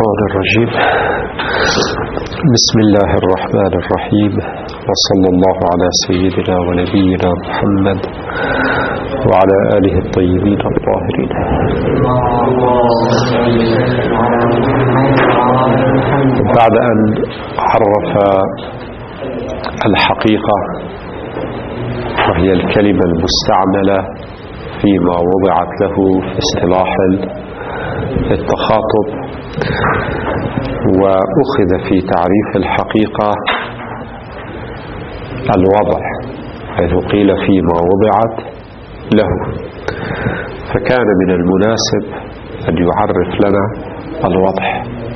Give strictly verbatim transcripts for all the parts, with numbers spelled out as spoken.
الشيطان الرجيم. بسم الله الرحمن الرحيم، وصلى الله على سيدنا ونبينا محمد وعلى آله الطيبين الطاهرين. بعد أن عرف الحقيقة وهي الكلمة المستعملة فيما وضعت له في اصطلاح التخاطب، وأخذ في تعريف الحقيقة الوضع حيث قيل فيما وضعت له، فكان من المناسب أن يعرف لنا الوضع.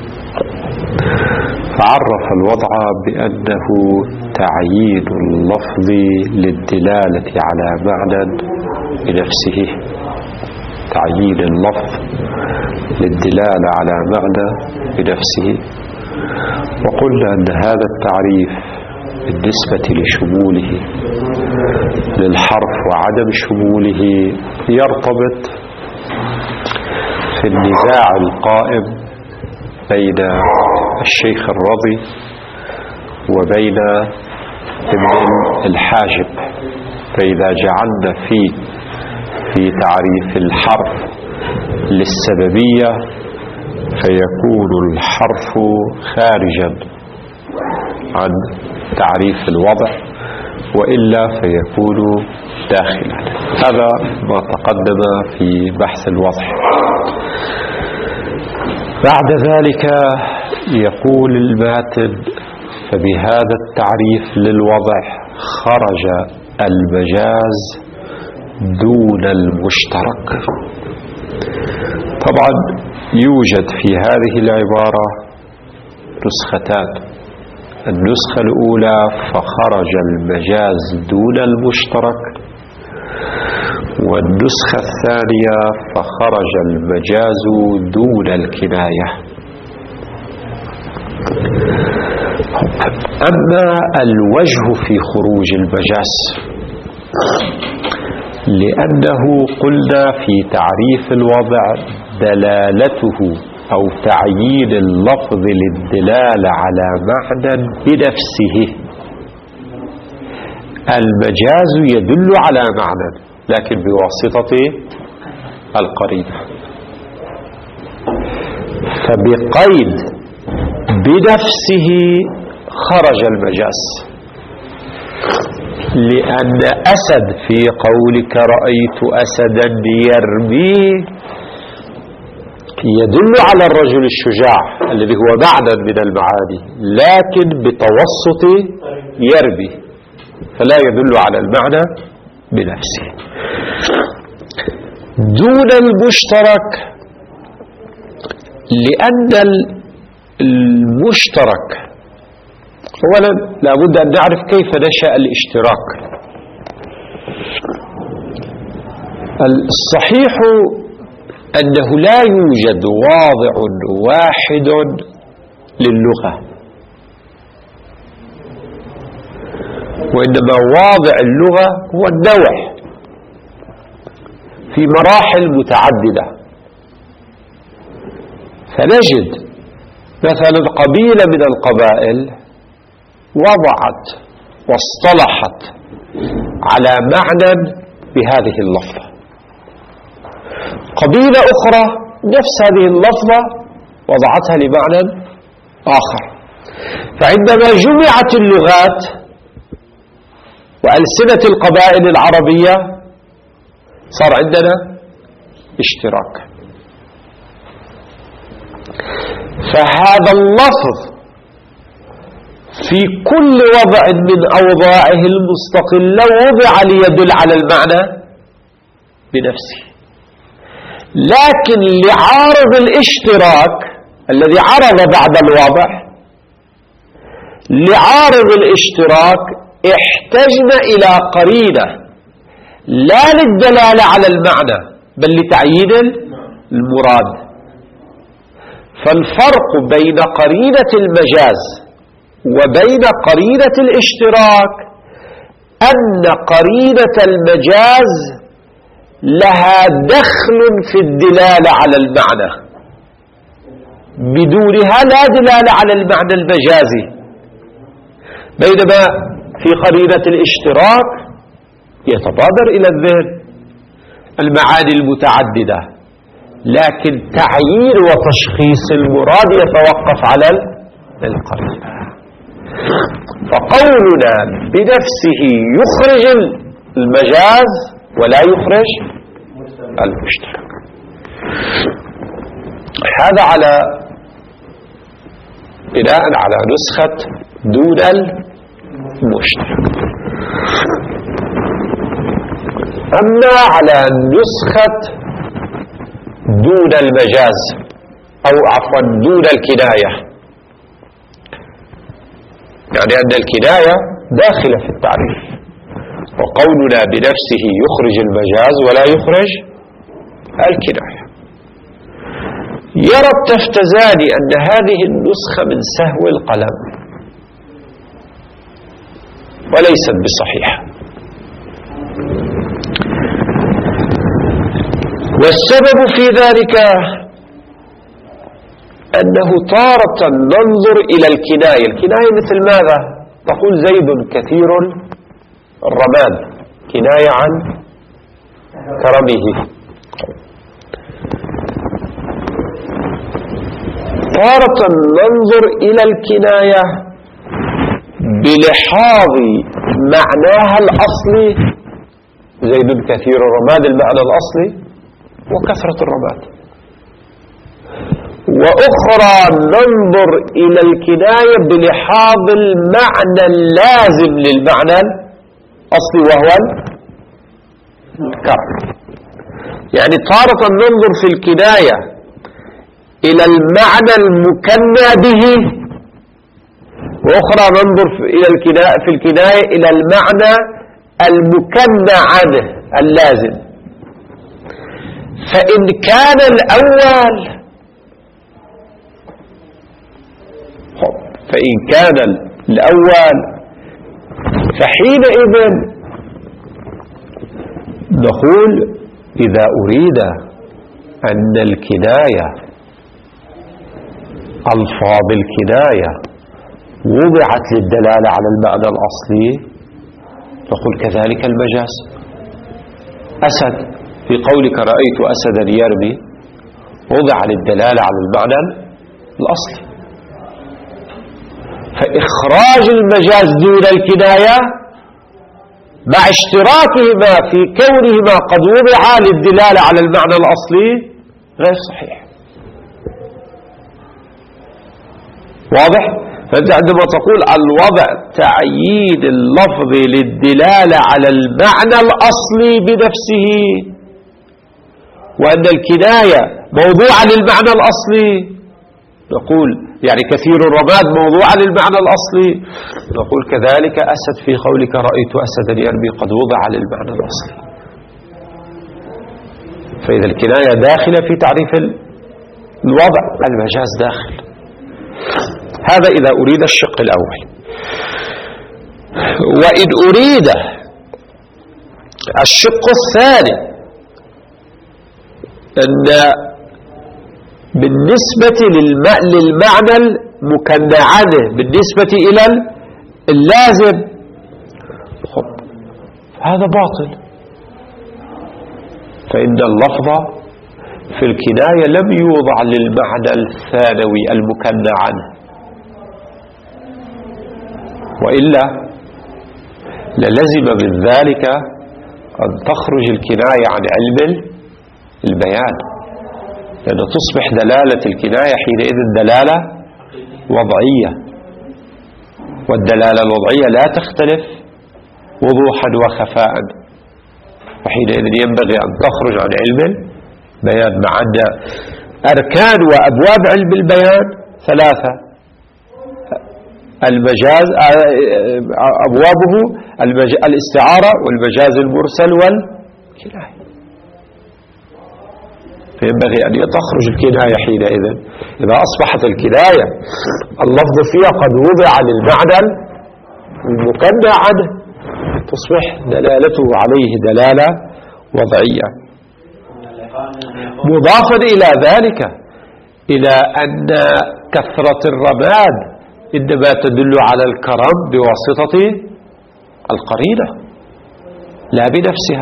فعرف الوضع بأنه تعيين اللفظ للدلالة على معنى بنفسه، تعيين اللفظ للدلالة على معنى بنفسه. وقلنا أن هذا التعريف بالنسبة لشموله للحرف وعدم شموله يرتبط في النزاع القائم بين الشيخ الرضي وبين ابن الحاجب. فإذا جعلنا في في تعريف الحرف للسببية فيكون الحرف خارجا عن تعريف الوضع، وإلا فيكون داخلا. هذا ما تقدم في بحث الوضع. بعد ذلك يقول الماتن: فبهذا التعريف للوضع خرج المجاز دون المشترك. طبعا يوجد في هذه العبارة نسختان. النسخة الأولى فخرج المجاز دون المشترك، والنسخة الثانية فخرج المجاز دون الكناية. أما الوجه في خروج المجاز، لأنه قلنا في تعريف الوضع دلالته أو تعيين اللفظ للدلالة على معنى بنفسه. المجاز يدل على معنى لكن بواسطة القرينة، فبقيد بنفسه خرج المجاز. لأن أسد في قولك رأيت أسدا يرمي يدل على الرجل الشجاع الذي هو معنى من المعاني، لكن بتوسط يرمي، فلا يدل على المعنى بنفسه. دون المشترك لأن المشترك أولا لابد أن نعرف كيف نشأ الاشتراك. الصحيح أنه لا يوجد واضع واحد للغة، وإنما واضع اللغة هو النوع في مراحل متعددة. فنجد مثلا قبيلة من القبائل وضعت واصطلحت على معنى بهذه اللفظة، قبيلة أخرى نفس هذه اللفظة وضعتها لمعنى آخر. فعندما جمعت اللغات وألسنة القبائل العربية صار عندنا اشتراك. فهذا اللفظ في كل وضع من أوضاعه المستقلة وضع ليدل على المعنى بنفسه، لكن لعارض الاشتراك الذي عرض بعد الوضع، لعارض الاشتراك احتجنا إلى قرينة لا للدلالة على المعنى بل لتعيين المراد. فالفرق بين قرينة المجاز وبين قرينة الاشتراك أن قرينة المجاز لها دخل في الدلالة على المعنى، بدونها لا دلالة على المعنى المجازي، بينما في قرينة الاشتراك يتبادر إلى الذهن المعاني المتعددة، لكن تعيين وتشخيص المراد يتوقف على القرينة. فقولنا بنفسه يخرج المجاز ولا يخرج المشترك. هذا على بناء على نسخة دون المشترك. أما على نسخة دون المجاز أو عفوا دون الكناية، يعني أن الكناية داخلة في التعريف، وقولنا بنفسه يخرج المجاز ولا يخرج الكناية. يرى التفتزاني أن هذه النسخة من سهو القلم وليست بصحيحة، والسبب في ذلك أنه تارة ننظر إلى الكناية. الكناية مثل ماذا؟ تقول زيد كثير الرماد، كناية عن كرمه. تارة ننظر إلى الكناية بلحاظ معناها الأصلي، زيد كثير الرماد المعنى الأصلي وكثرة الرماد، وأخرى ننظر إلى الكناية بلحاظ المعنى اللازم للمعنى الأصلي وهو الكرم. يعني تارة ننظر في الكناية إلى المعنى المكنى به، وأخرى ننظر إلى الكناية في الكناية إلى المعنى المكنى عنه اللازم. فإن كان الأول فإن كان الأول فحينئذ نقول إذا أريد أن الكناية ألفاظ الكناية وضعت للدلالة على المعنى الأصلي، نقول كذلك المجاز. أسد في قولك رأيت أسدا يرمي وضع للدلالة على المعنى الأصلي، فإخراج المجاز دون الكناية مع اشتراكهما في كونهما قد وضعا للدلالة على المعنى الأصلي غير صحيح. واضح؟ فأنت عندما تقول الوضع تعيين اللفظ للدلالة على المعنى الأصلي بنفسه، وأن الكناية موضوعة للمعنى الأصلي، نقول يعني كثير الرماد موضوعة للمعنى الأصلي، نقول كذلك أسد في قولك رأيت أسدا يرمي قد وضع للمعنى الأصلي. فإذا الكناية داخلة في تعريف الوضع، المجاز داخل. هذا إذا أريد الشق الأول. وإن أريد الشق الثاني أن بالنسبة للمعنى المكنى عنه بالنسبة إلى اللازم، هذا باطل، فإن اللفظ في الكناية لم يوضع للمعنى الثانوي المكنى عنه، وإلا للزم من ذلك أن تخرج الكناية عن علم البيان، لأن تصبح دلالة الكناية حينئذ دلالة وضعية، والدلالة الوضعية لا تختلف وضوحا وخفاء، وحينئذ ينبغي أن تخرج عن علم البيان. مع أن أركان وأبواب علم البيان ثلاثة: المجاز أبوابه الاستعارة والمجاز المرسل والكناية، فينبغي أن تخرج الكناية حينئذ. إذا أصبحت الكناية اللفظ فيها قد وضع للمعنى المكنى عنه، تصبح دلالته عليه دلالة وضعية. مضافا إلى ذلك إلى أن كثرة الرماد إنما تدل على الكرم بواسطة القرينة لا بنفسها.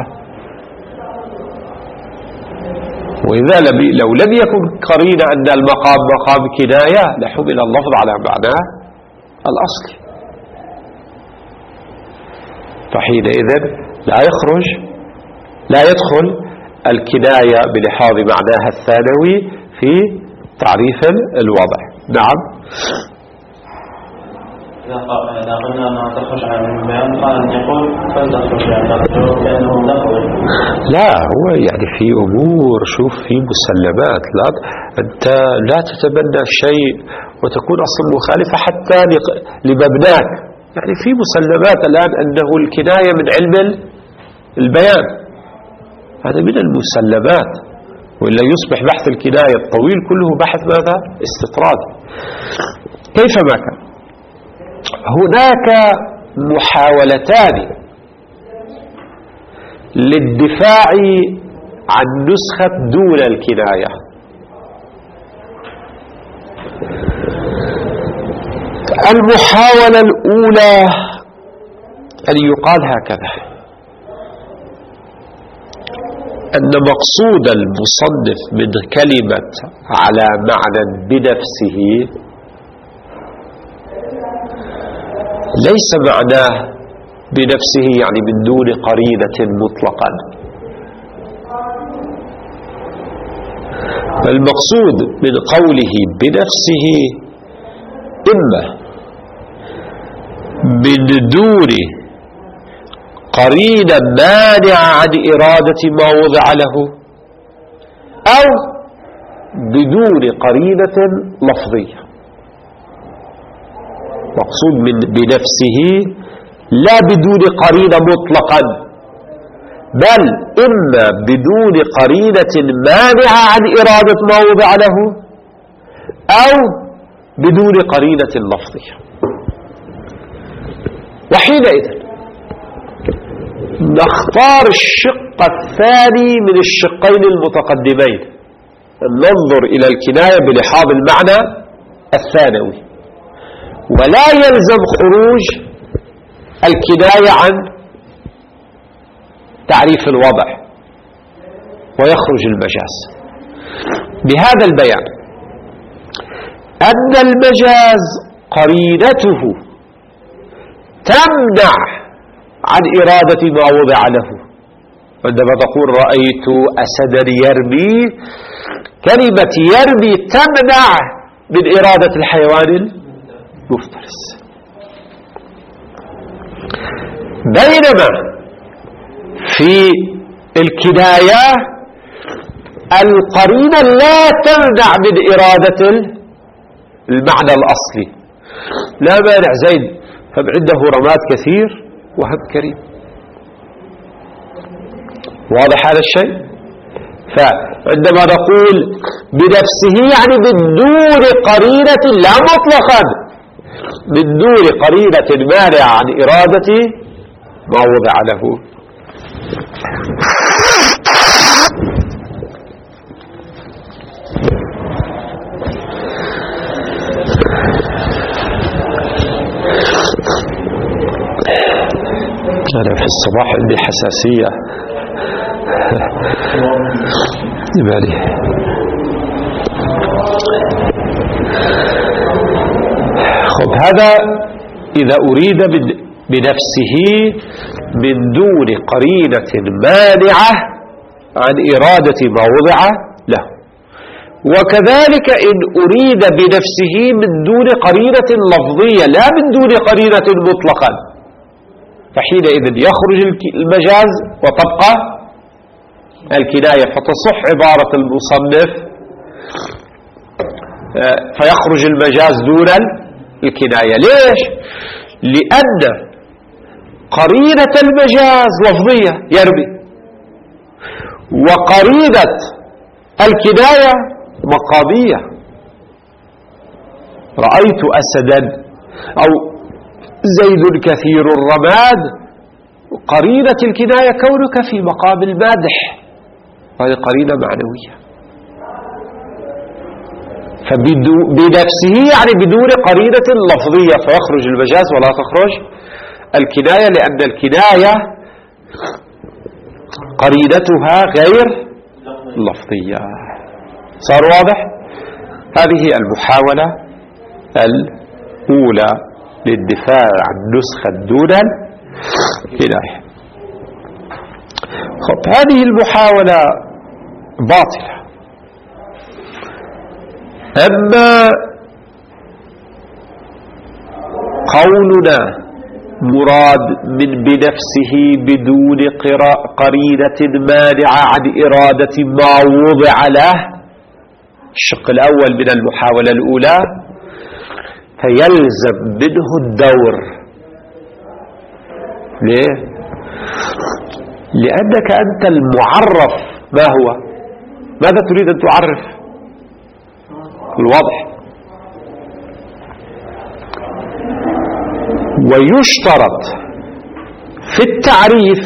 وإذا لم لو لم يكن قرينة أن المقام مقام كناية لحمل اللفظ على معناه الأصلي، فحينئذ لا يخرج لا يدخل الكناية بلحاظ معناها الثانوي في تعريف الوضع. نعم. إذا قلنا أنها تخرج عن البيان قال أن يقول فلتخرج عن لأنه نقول لا، هو يعني في أمور، شوف في مسلمات، لا أنت لا تتبنى شيء وتكون أصلا مخالفة حتى لمبناك. يعني في مسلمات الآن أنه الكناية من علم البيان، هذا من المسلمات، وإلا يصبح بحث الكناية الطويل كله بحث ماذا؟ استطراد. كيفما كان هناك محاولتان للدفاع عن نسخة دون الكناية. المحاولة الأولى أن يقال هكذا: أن مقصود المصنف من كلمة على معنى بنفسه ليس معناه بنفسه يعني من دون قرينة مطلقا، المقصود من قوله بنفسه إما من دون قرينة مانعة عن إرادة ما وضع له، أو بدون قرينة لفظية. مقصود من بنفسه لا بدون قرينة مطلقا، بل إما بدون قرينة مانعة عن إرادة ما وضع له، أو بدون قرينة لفظية. وحينئذ نختار الشق الثاني من الشقين المتقدمين، ننظر إلى الكناية بلحاظ المعنى الثانوي، ولا يلزم خروج الكناية عن تعريف الوضع ويخرج المجاز. بهذا البيان أن المجاز قرينته تمنع عن إرادة ما وضع له. عندما تقول رأيت أسدا يرمي، كلمة يرمي تمنع من إرادة الحيوان المفترس، بينما في الكناية القرينة لا تمنع من إرادة المعنى الأصلي. لا مانع زيد هم عنده رماد كثير وهم كريم، واضح هذا الشيء؟ فعندما نقول بنفسه يعني من دون قرينة لا مطلقا، من دون قرينة مانعة عن إرادة ما وضع له. أنا في الصباح عندي حساسية بالي. خب هذا إذا أريد بنفسه من دون قرينة مانعة عن إرادة ما وضع له، وكذلك إن أريد بنفسه من دون قرينة لفظية لا من دون قرينة مطلقا، فحينئذ يخرج المجاز وتبقى الكناية، فتصح عبارة المصنف فيخرج المجاز دون الكناية. ليش؟ لأن قرينة المجاز لفظية يرمي، وقرينة الكناية مقامية. رأيت أسدا أو زيد كثير الرماد، قرينة الكناية كونك في مقام المادح، هذه قرينة معنوية. فبنفسه يعني بدون قرينة لفظية، فيخرج المجاز ولا تخرج الكناية، لأن الكناية قرينتها غير لفظية. صار واضح؟ هذه المحاولة الأولى للدفاع عن نسخة دون الكناية. خب هذه المحاولة باطلة. أما قولنا مراد من بنفسه بدون قرينة مانعة عن إرادة ما وضع له، الشق الأول من المحاولة الأولى، فيلزم منه الدور. ليه؟ لأنك أنت المعرف ما هو؟ ماذا تريد أن تعرف؟ الوضع. ويشترط في التعريف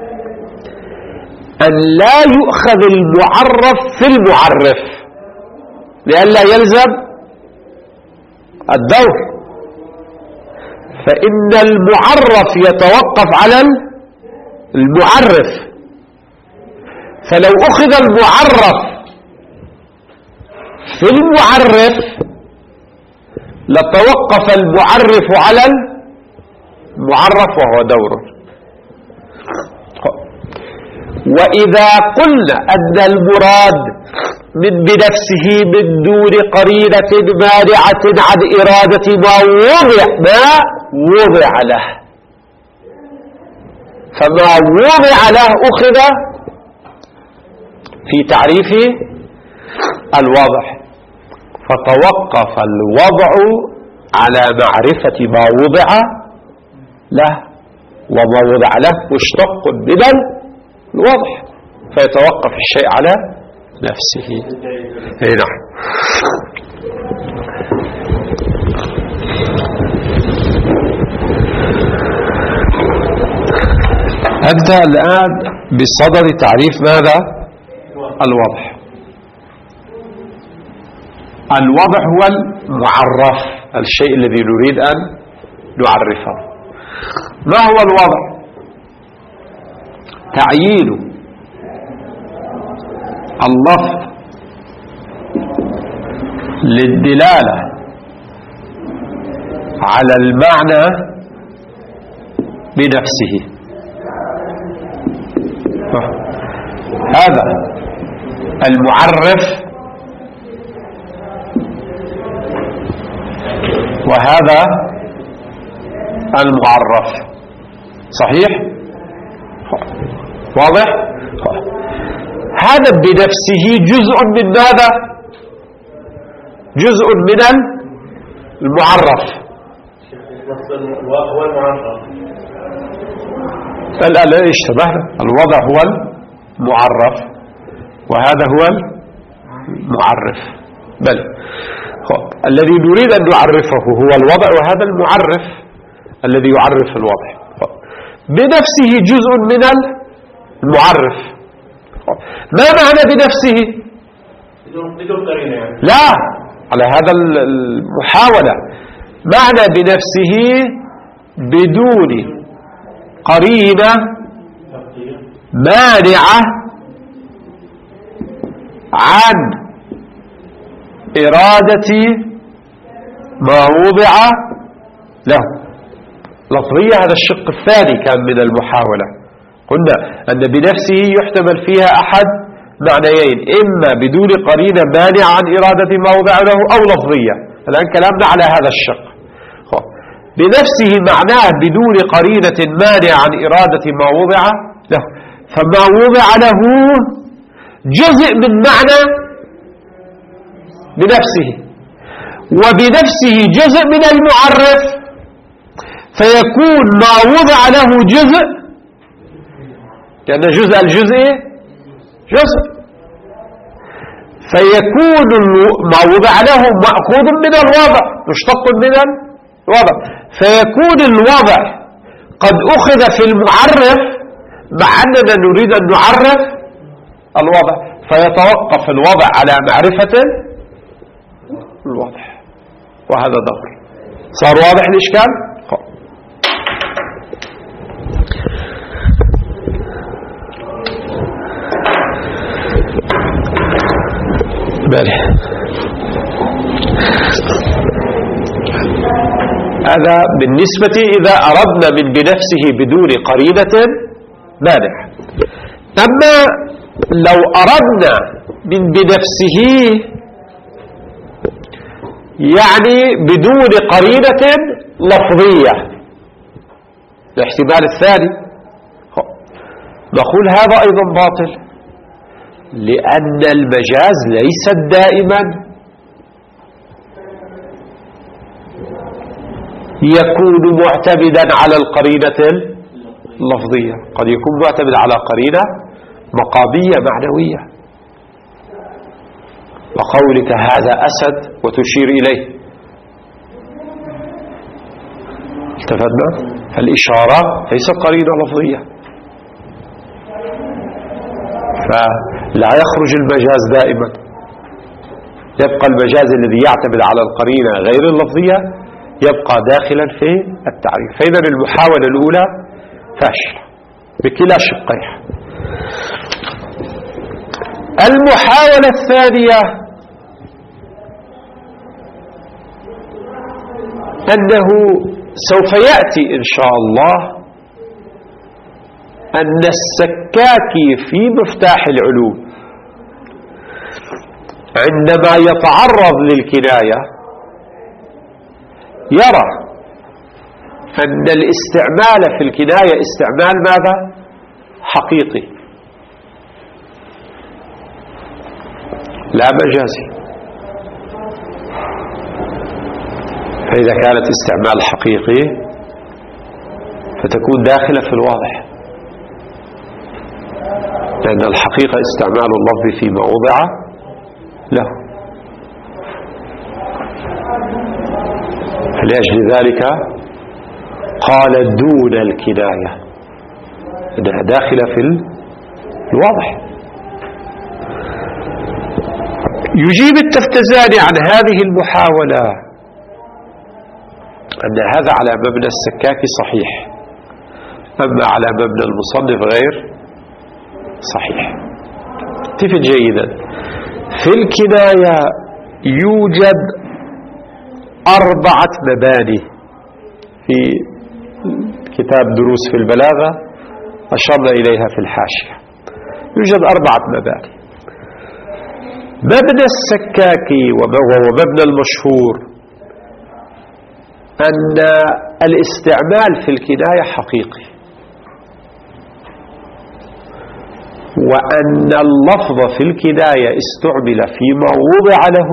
أن لا يؤخذ المعرف في المعرف لئلا يلزم الدور، فإن المعرف يتوقف على المعرف، فلو أخذ المعرف في المعرف لتوقف المعرف على المعرف وهو دوره. وإذا قلنا أن المراد من بنفسه من دون قرينة مانعة عن إرادة ما وضع ما وضع له، فما وضع له أخذ في تعريف الوضع، فتوقف الوضع على معرفة ما وضع له، وما وضع له مشتق من الوضع، فيتوقف الشيء على نفسه. اي نعم. أنت الآن بصدد تعريف ماذا؟ الوضع. الوضع هو المعرف، الشيء الذي نريد أن نعرفه. ما هو الوضع؟ تعيين اللفظ للدلالة على المعنى بنفسه. هذا المعرف وهذا المعرف، صحيح؟ واضح؟ هذا بنفسه جزء من ماذا؟ جزء من المعرف. هو المعرف. لا لا اشتبهنا. الوضع هو المعرف وهذا هو المعرف. بل الذي نريد أن نعرفه هو الوضع، وهذا المعرف الذي يعرف الوضع. بنفسه جزء من المعرف. ما معنى بنفسه؟ بدون قرينة يعني. لا، على هذا المحاولة. معنى بنفسه بدون قرينة مانعة عن إرادة ما وضع له. لفظية هذا الشق الثاني كان من المحاولة. قلنا أن بنفسه يحتمل فيها أحد معنيين، إما بدون قرينة مانعة عن إرادة ما وضع له، أو لفظية. الآن كلامنا على هذا الشق. بنفسه معناه بدون قرينة مانعة عن إرادة ما وضع له، فما وضع له جزء من معنى بنفسه، وبنفسه جزء من المعرف، فيكون ما وضع له جزء، لأن جزء الجزء جزء، فيكون ما وضع له مأخوذ من الوضع، مشتق من الوضع، فيكون الوضع قد أخذ في المعرف مع أننا نريد أن نعرف الوضع، فيتوقف الوضع على معرفة الواضح، وهذا ظهر. صار واضح الإشكال؟ بله. هذا بالنسبة إذا أردنا من بنفسه بدون قرينة مانع. أما لو أردنا من بنفسه يعني بدون قرينة لفظية، الاحتمال الثاني، نقول هذا أيضا باطل، لأن المجاز ليس دائما يكون معتمدا على القرينة اللفظية، قد يكون معتمد على قرينة مقامية معنوية، وقولك هذا أسد وتشير إليه، التفتنا؟ الإشارة ليست قرينة لفظية، فلا يخرج المجاز دائما، يبقى المجاز الذي يعتمد على القرينة غير اللفظية يبقى داخلا في التعريف. فإذا المحاولة الأولى فاشلة بكلا شقيها. المحاولة الثانية أنه سوف يأتي إن شاء الله أن السكاكي في مفتاح العلوم عندما يتعرض للكناية يرى أن الاستعمال في الكناية استعمال ماذا؟ حقيقي لا مجازي. فإذا كانت استعمال حقيقي فتكون داخلة في الواضح، لأن الحقيقة استعمال اللفظ فيما وضع له. فلأجل ذلك قال دون الكناية، إنها داخلة في الواضح. يجيب التفتزاني عن هذه المحاولة أن هذا على مبنى السكاكي صحيح، أما على مبنى المصنف غير صحيح. اتفق جيدا، في الكناية يوجد أربعة مباني، في كتاب دروس في البلاغة أشرنا إليها في الحاشية، يوجد أربعة مباني. مبنى السكاكي وهو مبنى المشهور أن الاستعمال في الكناية حقيقي، وأن اللفظ في الكناية استعمل فيما وضع له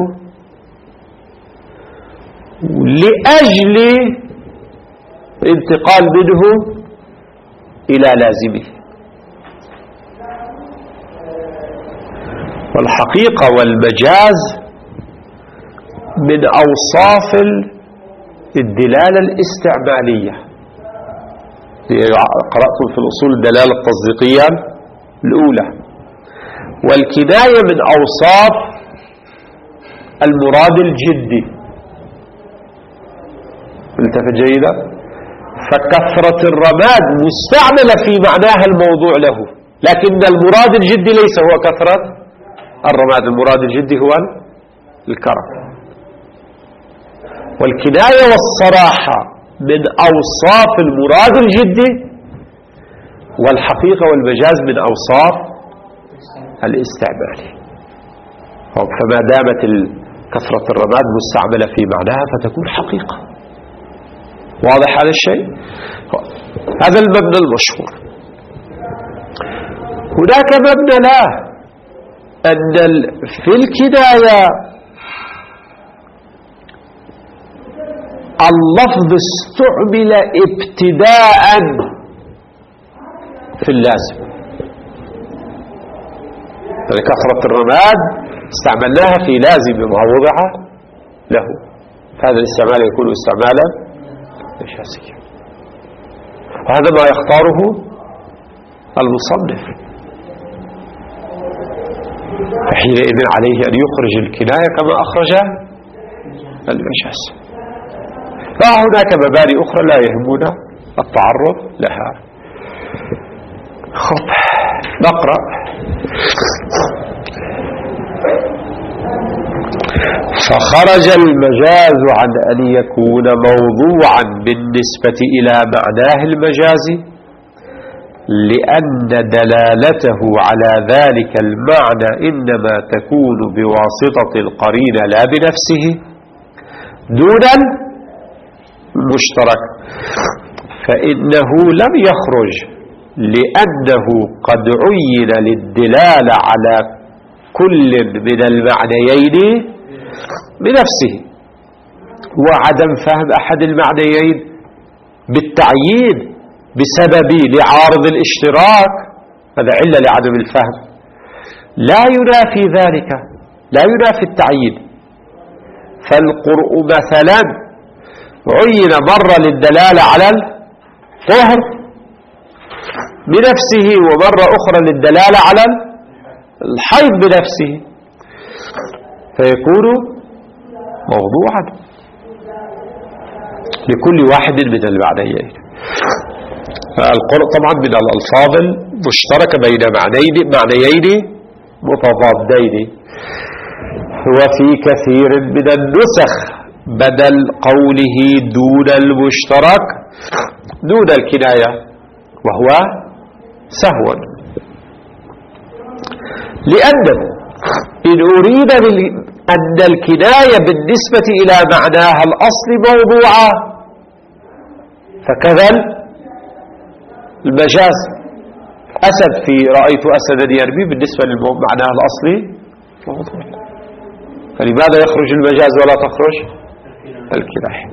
لأجل انتقال منه إلى لازمه. والحقيقة والمجاز من أوصاف الدلالة الاستعمالية. قرأتم في الأصول الدلالة التصديقية الأولى. والكناية من أوصاف المراد الجدي. التفت جيدا. فكثرة الرماد مستعملة في معناها الموضوع له، لكن المراد الجدي ليس هو كثرة الرماد، المراد الجدي هو الكرم. والكناية والصراحة من أوصاف المراد الجدي، والحقيقة والمجاز من أوصاف الاستعمالي. فما دامت كثرة الرماد مستعملة في معناها فتكون حقيقة. واضح هذا الشيء؟ هذا المبنى المشهور. هناك مبنى لا، أن في الكناية اللفظ استعمل ابتداء في اللازم. يعني كثرة الرماد استعملناها في لازم ما وضع له، هذا الاستعمال يكون استعمالا مجازيا، وهذا ما يختاره المصنف. فحينئذ عليه أن يخرج الكناية كما أخرج المجاز. فهناك مباني أخرى لا يهمنا التعرض لها. خب نقرأ. فخرج المجاز عن أن يكون موضوعا بالنسبة إلى معناه المجازي لأن دلالته على ذلك المعنى إنما تكون بواسطة القرينة لا بنفسه دون المشترك، فإنه لم يخرج لأنه قد عين للدلالة على كل من المعنيين بنفسه، وعدم فهم أحد المعنيين بالتعيين بسبب لعارض الاشتراك هذا علة لعدم الفهم، لا ينافي ذلك، لا ينافي التعيين. فالقرء مثلا عين مرة للدلالة على الطهر بنفسه ومرة أخرى للدلالة على الحيض بنفسه، فيكون موضوعا لكل واحد من المعنيين. القرء طبعا من الألفاظ المشتركة بين معنيين معنيين متضادين، وفي كثير من النسخ بدل قوله دون المشترك دون الكناية، وهو سهو، لأنه إن أريد أن الكناية بالنسبة إلى معناها الأصل موضوعة فكذا المجاز. أسد في رأيت أسدا يرمي بالنسبة لمعناها الأصلي موضوع، فلماذا يخرج المجاز ولا تخرج الكناية؟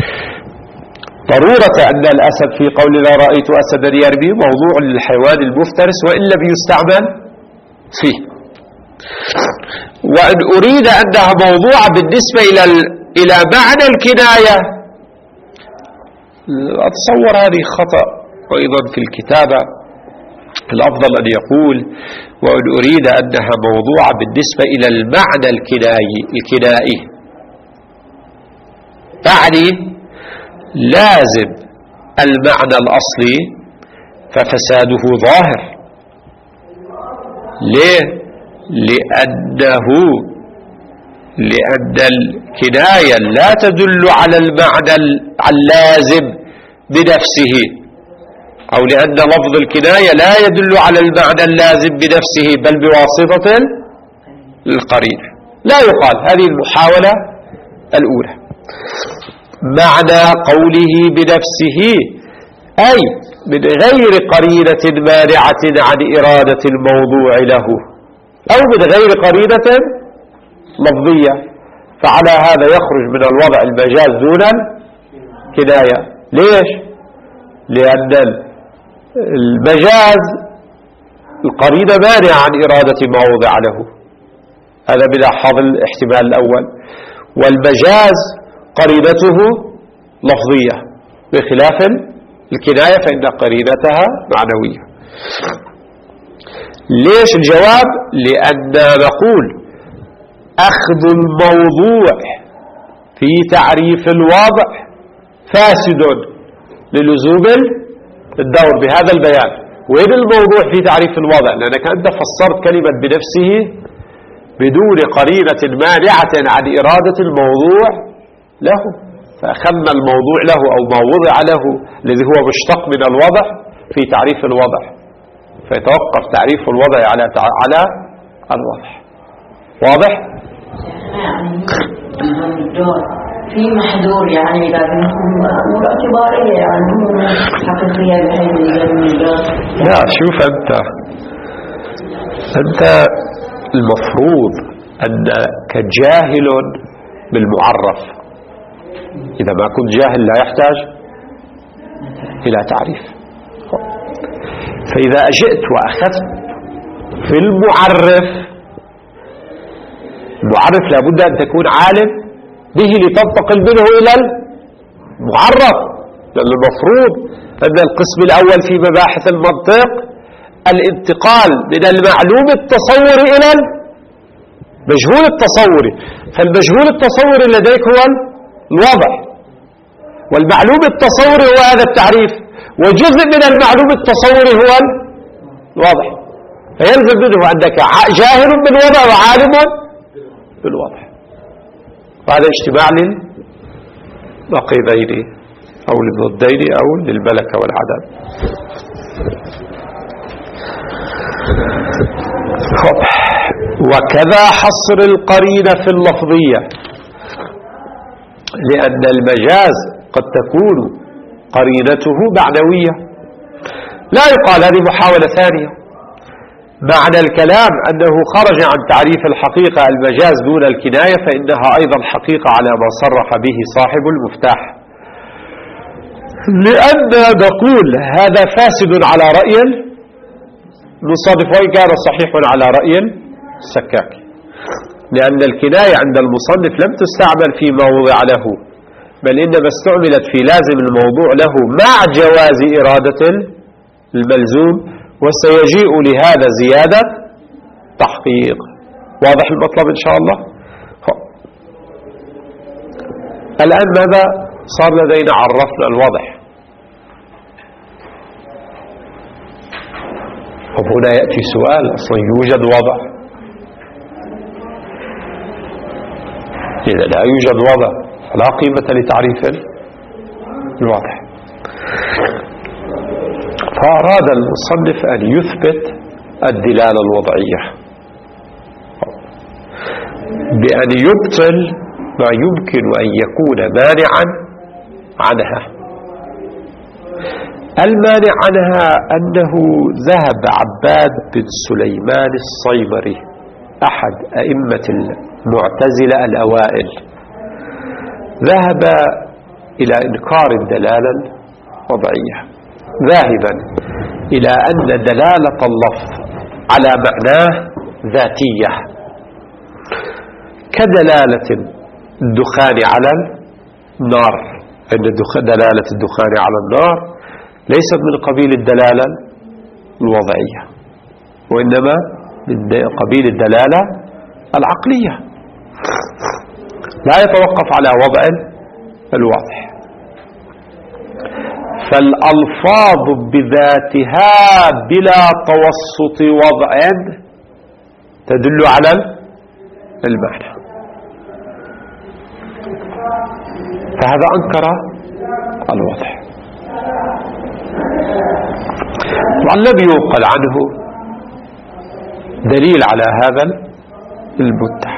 ضرورة أن الأسد في قولنا رأيت أسدا يرمي موضوع للحيوان المفترس وإن لم يستعمل فيه. وأن أريد أنها موضوعة بالنسبة إلى إلى معنى الكناية، أتصور هذه خطأ أيضا في الكتابة. الأفضل أن يقول وأن أريد أنها موضوعة بالنسبة إلى المعنى الكنائي الكنائي يعني لازم المعنى الأصلي ففساده ظاهر. ليه؟ لأنه لأن الكناية لا تدل على المعنى اللازم بنفسه، أو لأن لفظ الكناية لا يدل على المعنى اللازم بنفسه بل بواسطة القرينة. لا يقال هذه المحاولة الأولى. معنى قوله بنفسه أي من غير قرينة مانعة عن إرادة الموضوع له، أو من غير قرينة لفظية، فعلى هذا يخرج من الوضع المجاز دون الكناية. ليش؟ لأن المجاز القرينة مانعة عن إرادة ما وضع له، هذا بلاحظ الاحتمال الأول. والمجاز قرينته لفظية بخلاف الكناية فإن قرينتها معنوية. ليش الجواب؟ لأننا نقول أخذ الموضوع في تعريف الوضع فاسد للزوم الدور بهذا البيان. وين الموضوع في تعريف الوضع؟ لأنك أنت فسرت كلمة بنفسه بدون قرينة مانعة عن إرادة الموضوع له، فأخذنا الموضوع له أو ما وضع له الذي هو مشتق من الوضع في تعريف الوضع، فيتوقف تعريف الوضع على على الوضع. واضح؟ في محذور يعني لكن أمور اعتبارية يعني أمور حقيقية بحيث لا. شوف أنت أنت المفروض أنك جاهل بالمعرف. إذا ما كنت جاهل لا يحتاج إلى تعريف. فإذا جئت وأخذت في المعرف، المعرف لابد أن تكون عالم به لتنتقل منه إلى المعرف، لأن المفروض أن القسم الأول في مباحث المنطق الانتقال من المعلوم التصور إلى مجهول التصور. فالمجهول التصور لديك هو الوضع، والمعلوم التصوري هو هذا التعريف، وجزء من المعلوم التصوري هو الوضع. فيلزم منه عندك جاهل بالوضع وعالم بالوضع، وهذا اجتماع للنقيضين أو للضدين أو للملكة والعدم. وكذا حصر القرينة في اللفظية، لأن المجاز قد تكون قرينته معنوية. لا يقال، هذه محاولة ثانية. معنى الكلام أنه خرج عن تعريف الحقيقة المجاز دون الكناية، فإنها أيضا حقيقة على ما صرح به صاحب المفتاح، لأن نقول هذا فاسد على رأي المصنف وإن كان صحيح على رأي السكاكي، لأن الكناية عند المصنف لم تستعمل فيما وضع له، بل إنما استعملت في لازم الموضوع له مع جواز إرادة الملزوم، وسيجيء لهذا زيادة تحقيق. واضح المطلب إن شاء الله؟ الآن ماذا صار لدينا؟ عرفنا الوضع. وهنا يأتي سؤال، أصلا يوجد وضع؟ إذا لا يوجد وضع فلا قيمة لتعريف الوضع. فأراد المصنف أن يثبت الدلالة الوضعية بأن يبطل ما يمكن أن يكون مانعا عنها. المانع عنها أنه ذهب عباد بن سليمان الصيمري أحد أئمة المعتزلة الأوائل، ذهب إلى إنكار الدلالة الوضعية، ذاهبا إلى أن دلالة اللفظ على معناه ذاتية، كدلالة الدخان على النار، أن دلالة الدخان على النار ليست من قبيل الدلالة الوضعية، وإنما من قبيل الدلالة العقلية، لا يتوقف على وضع الواضح. فالألفاظ بذاتها بلا توسط وضع تدل على المعنى، فهذا أنكر الوضع. والذي ينقل عنه دليل على هذا المدعى.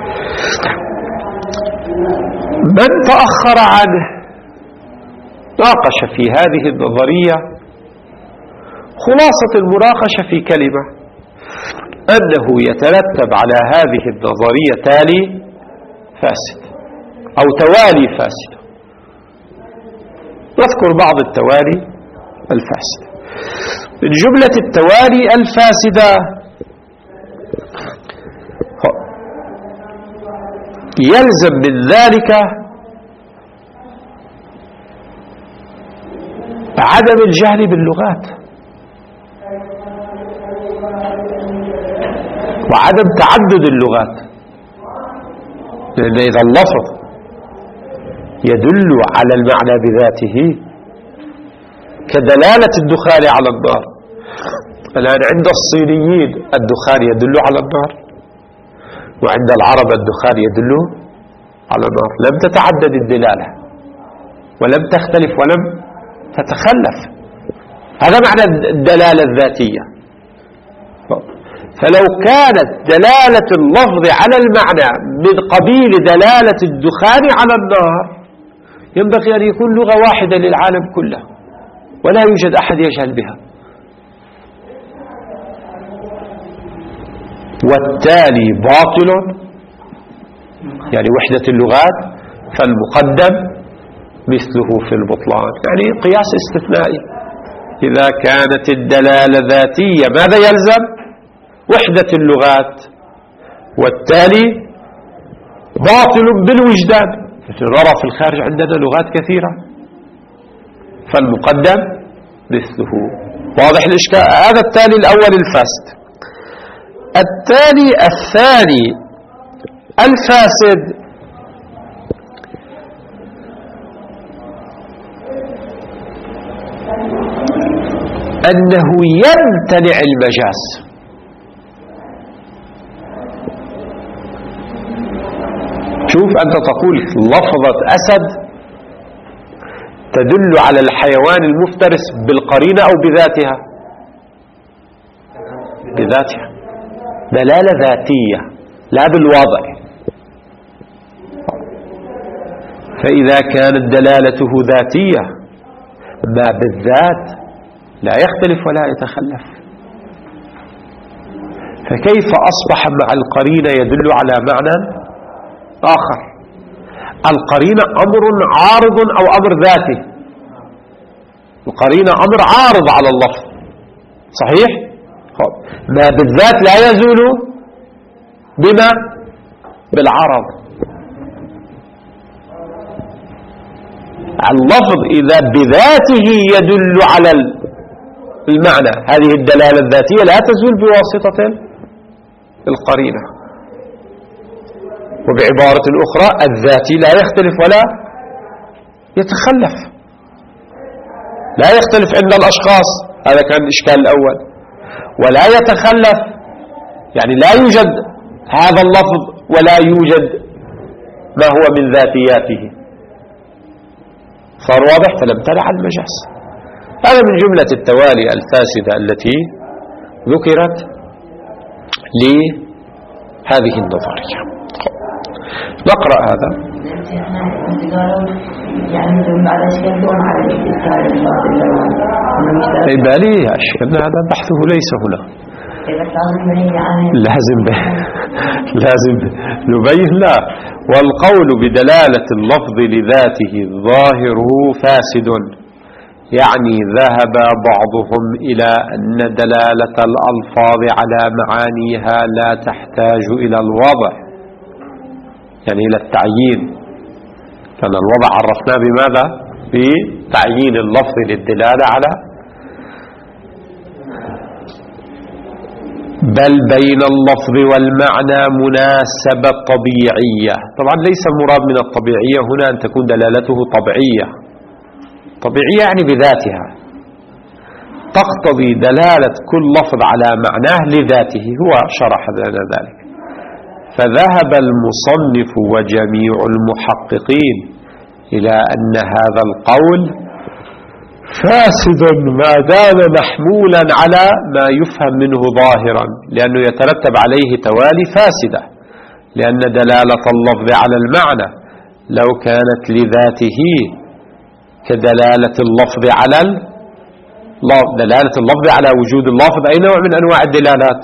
من تأخر عنه ناقش في هذه النظرية خلاصة المناقشة في كلمة، أنه يترتب على هذه النظرية تالي فاسد أو توالي فاسد. نذكر بعض التوالي الفاسدة. من جملة التوالي الفاسدة يلزم من ذلك عدم الجهل باللغات، وعدم تعدد اللغات، لأن إذا اللفظ يدل على المعنى بذاته كدلالة الدخان على النار. الآن عند الصينيين الدخان يدل على النار، وعند العرب الدخان يدل على النار، لم تتعدد الدلالة ولم تختلف ولم تتخلف. هذا معنى الدلالة الذاتية. فلو كانت دلالة اللفظ على المعنى من قبيل دلالة الدخان على النار ينبغي أن يكون لغة واحدة للعالم كله، ولا يوجد أحد يجهل بها، والتالي باطل، يعني وحدة اللغات، فالمقدم مثله في البطلان، يعني قياس استثنائي. إذا كانت الدلالة ذاتية ماذا يلزم؟ وحدة اللغات، والتالي باطل بالوجدان. نرى في الخارج عندنا لغات كثيرة، فالمقدم مثله. واضح الإشكال؟ هذا التالي الأول الفاسد. التالي الثاني الفاسد أنه يمتنع المجاز. شوف، أنت تقول لفظة أسد تدل على الحيوان المفترس بالقرينة أو بذاتها؟ بذاتها، دلالة ذاتية لا بالوضع. فإذا كانت دلالته ذاتية ما بالذات لا يختلف ولا يتخلف. فكيف أصبح مع القرينة يدل على معنى آخر؟ القرينة أمر عارض أو أمر ذاتي؟ القرينة أمر عارض على اللفظ، صحيح؟ ما بالذات لا يزول بما بالعرض. اللفظ إذا بذاته يدل على المعنى، هذه الدلالة الذاتية لا تزول بواسطة القرينة. وبعبارة أخرى الذاتي لا يختلف ولا يتخلف، لا يختلف عند الأشخاص، هذا كان الإشكال الأول، ولا يتخلف يعني لا يوجد هذا اللفظ ولا يوجد ما هو من ذاتياته. صار واضح؟ فلامتنع المجاز. هذا من جملة التوالي الفاسدة التي ذكرت لهذه النظرية. نقرأ هذا. أي بالي أشكلنا هذا بحثه ليس هنا. لازم ب... لازم نبين لا. والقول بدلالة اللفظ لذاته ظاهره فاسد، يعني ذهب بعضهم إلى أن دلالة الألفاظ على معانيها لا تحتاج إلى الوضع، يعني إلى التعيين، لأن الوضع عرفناه بماذا؟ بتعيين اللفظ للدلالة على، بل بين اللفظ والمعنى مناسبة طبيعية. طبعا ليس المراد من الطبيعية هنا أن تكون دلالته طبيعية، طبيعية يعني بذاتها، تقتضي دلالة كل لفظ على معناه لذاته. هو شرح لنا ذلك. فذهب المصنف وجميع المحققين إلى أن هذا القول فاسد ما دام محمولا على ما يفهم منه ظاهرا، لأنه يترتب عليه توالي فاسدة، لأن دلالة اللفظ على المعنى لو كانت لذاته كدلالة اللفظ على دلالة اللفظ على وجود اللفظ، أي نوع من أنواع الدلالات؟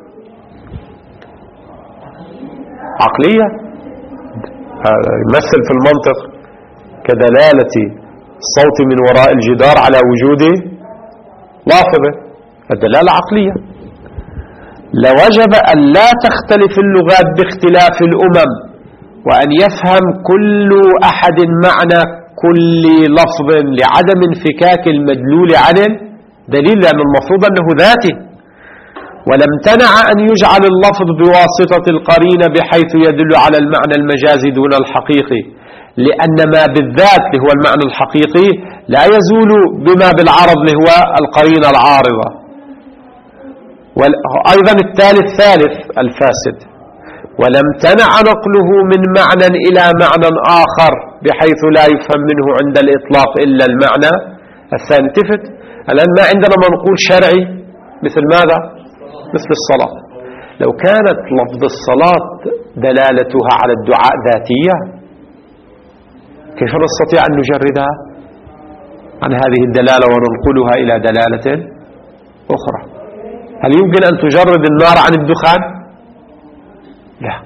عقلية، يمثل في المنطق كدلالة الصوت من وراء الجدار على وجود لافظة، الدلالة عقلية. لوجب أن لا تختلف اللغات باختلاف الأمم، وأن يفهم كل أحد معنى كل لفظ لعدم انفكاك المدلول عن الدليل، لأن المفروض أنه ذاتي. ولم تنع أن يجعل اللفظ بواسطة القرينة بحيث يدل على المعنى المجازي دون الحقيقي، لأن ما بالذات اللي هو المعنى الحقيقي لا يزول بما بالعرض اللي هو القرينة العارضة. وأيضا الثالث ثالث الفاسد، ولم تنع نقله من معنى إلى معنى آخر بحيث لا يفهم منه عند الإطلاق إلا المعنى الثاني. تفت الآن ما عندنا منقول شرعي مثل ماذا؟ مثل الصلاة. لو كانت لفظ الصلاة دلالتها على الدعاء ذاتية، كيف نستطيع أن نجردها عن هذه الدلالة وننقلها إلى دلالة أخرى؟ هل يمكن أن تجرد النار عن الدخان؟ لا.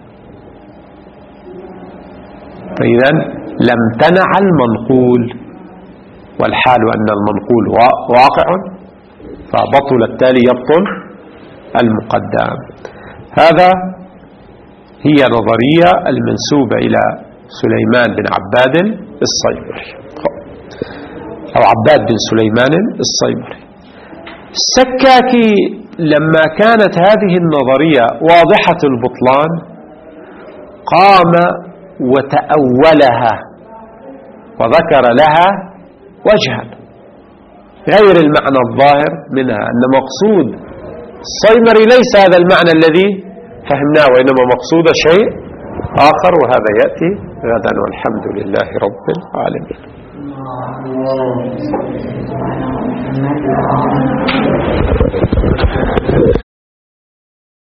فإذا لم تنع المنقول، والحال أن المنقول واقع، فبطل التالي يبطل المقدم. هذا هي نظرية المنسوبة إلى سليمان بن عباد الصيمري أو عباد بن سليمان الصيمري. السكاكي لما كانت هذه النظرية واضحة البطلان قام وتأولها وذكر لها وجها غير المعنى الظاهر منها، أن مقصود الصيمري ليس هذا المعنى الذي فهمناه، وإنما مقصود شيء آخر، وهذا يأتي غدا، والحمد لله رب العالمين.